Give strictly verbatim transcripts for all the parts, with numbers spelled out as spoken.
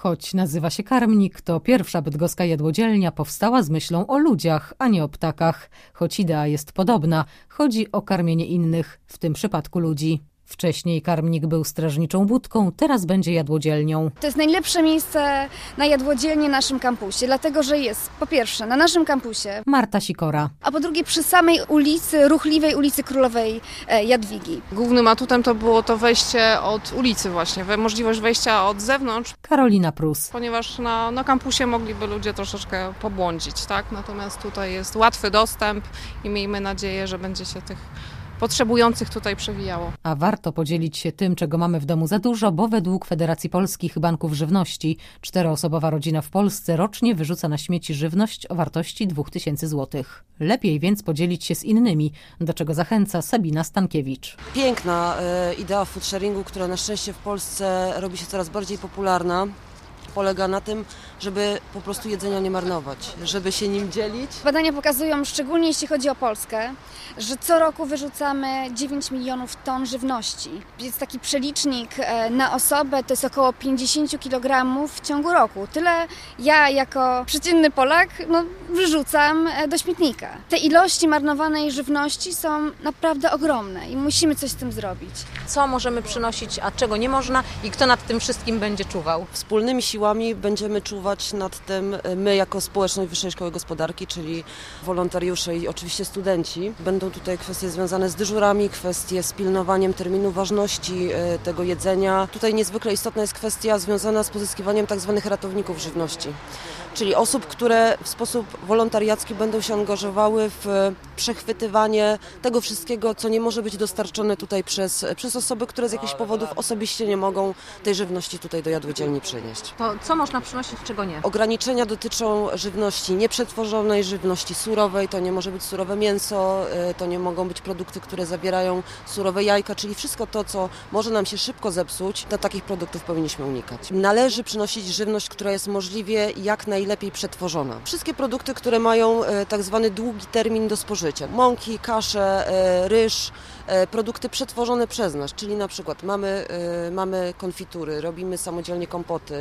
Choć nazywa się Karmnik, to pierwsza bydgoska jadłodzielnia powstała z myślą o ludziach, a nie o ptakach. Choć idea jest podobna, chodzi o karmienie innych, w tym przypadku ludzi. Wcześniej Karmnik był strażniczą budką, teraz będzie jadłodzielnią. To jest najlepsze miejsce na jadłodzielnię na naszym kampusie, dlatego że jest po pierwsze na naszym kampusie. Marta Sikora. A po drugie przy samej ulicy, ruchliwej ulicy Królowej Jadwigi. Głównym atutem to było to wejście od ulicy właśnie, możliwość wejścia od zewnątrz. Karolina Prus. Ponieważ na, na kampusie mogliby ludzie troszeczkę pobłądzić, tak? Natomiast tutaj jest łatwy dostęp i miejmy nadzieję, że będzie się tych potrzebujących tutaj przewijało. A warto podzielić się tym, czego mamy w domu za dużo, bo według Federacji Polskich Banków Żywności czteroosobowa rodzina w Polsce rocznie wyrzuca na śmieci żywność o wartości dwa tysiące złotych. Lepiej więc podzielić się z innymi, do czego zachęca Sabina Stankiewicz. Piękna e, idea food sharingu, która na szczęście w Polsce robi się coraz bardziej popularna. Polega na tym, żeby po prostu jedzenia nie marnować, żeby się nim dzielić. Badania pokazują, szczególnie jeśli chodzi o Polskę, że co roku wyrzucamy dziewięć milionów ton żywności. Jest taki przelicznik na osobę, to jest około pięćdziesiąt kilogramów w ciągu roku. Tyle ja jako przeciętny Polak no, wyrzucam do śmietnika. Te ilości marnowanej żywności są naprawdę ogromne i musimy coś z tym zrobić. Co możemy przynosić, a czego nie można i kto nad tym wszystkim będzie czuwał? Wspólnymi siłami będziemy czuwać nad tym my jako społeczność Wyższej Szkoły Gospodarki, czyli wolontariusze i oczywiście studenci. Będą tutaj kwestie związane z dyżurami, kwestie z pilnowaniem terminu ważności tego jedzenia. Tutaj niezwykle istotna jest kwestia związana z pozyskiwaniem tak zwanych ratowników żywności, czyli osób, które w sposób wolontariacki będą się angażowały w przechwytywanie tego wszystkiego, co nie może być dostarczone tutaj przez, przez osoby, które z jakichś powodów osobiście nie mogą tej żywności tutaj do jadłodzielni przynieść. To co można przynosić, czego nie? Ograniczenia dotyczą żywności nieprzetworzonej, żywności surowej, to nie może być surowe mięso, to nie mogą być produkty, które zawierają surowe jajka, czyli wszystko to, co może nam się szybko zepsuć, to takich produktów powinniśmy unikać. Należy przynosić żywność, która jest możliwie jak najlepiej przetworzona. Wszystkie produkty, które mają tak zwany długi termin do spożycia, mąki, kasze, ryż, produkty przetworzone przez nas, czyli na przykład mamy, mamy konfitury, robimy samodzielnie kompoty,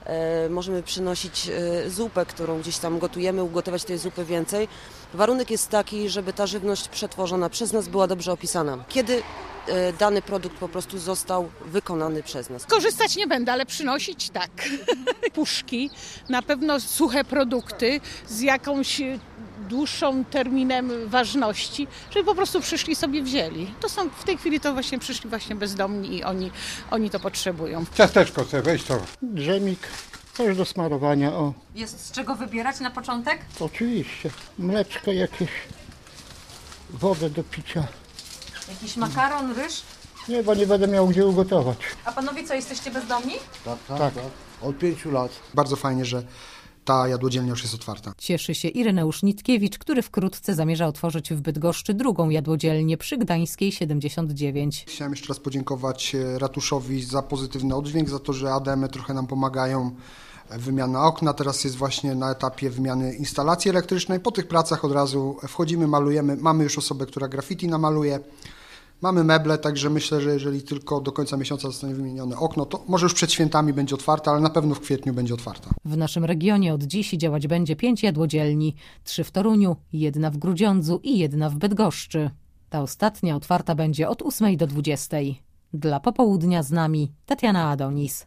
możemy przynosić zupę, którą gdzieś tam gotujemy, ugotować tej zupy więcej. Warunek jest taki, żeby ta żywność przetworzona przez nas była dobrze opisana. Kiedy dany produkt po prostu został wykonany przez nas. Korzystać nie będę, ale przynosić tak. Puszki, na pewno suche produkty z jakąś dłuższą terminem ważności, żeby po prostu przyszli sobie wzięli. To są w tej chwili to właśnie przyszli właśnie bezdomni i oni, oni to potrzebują. Ciasteczko chcę, weź to. Dżemik, coś do smarowania, o. Jest z czego wybierać na początek? Oczywiście. Mleczko jakieś, wodę do picia. Jakiś makaron, ryż? Nie, bo nie będę miał gdzie ugotować. A panowie co, jesteście bezdomni? Tak, tak, Tak. tak. Od pięciu lat. Bardzo fajnie, że ta jadłodzielnia już jest otwarta. Cieszy się Ireneusz Nitkiewicz, który wkrótce zamierza otworzyć w Bydgoszczy drugą jadłodzielnię przy Gdańskiej siedemdziesiąt dziewięć. Chciałem jeszcze raz podziękować ratuszowi za pozytywny oddźwięk, za to, że A D M-y trochę nam pomagają. Wymiana okna, teraz jest właśnie na etapie wymiany instalacji elektrycznej. Po tych pracach od razu wchodzimy, malujemy. Mamy już osobę, która graffiti namaluje. Mamy meble, także myślę, że jeżeli tylko do końca miesiąca zostanie wymienione okno, to może już przed świętami będzie otwarte, ale na pewno w kwietniu będzie otwarta. W naszym regionie od dziś działać będzie pięć jadłodzielni. Trzy w Toruniu, jedna w Grudziądzu i jedna w Bydgoszczy. Ta ostatnia otwarta będzie od ósmej do dwudziestej. Dla Popołudnia z nami Tatiana Adonis.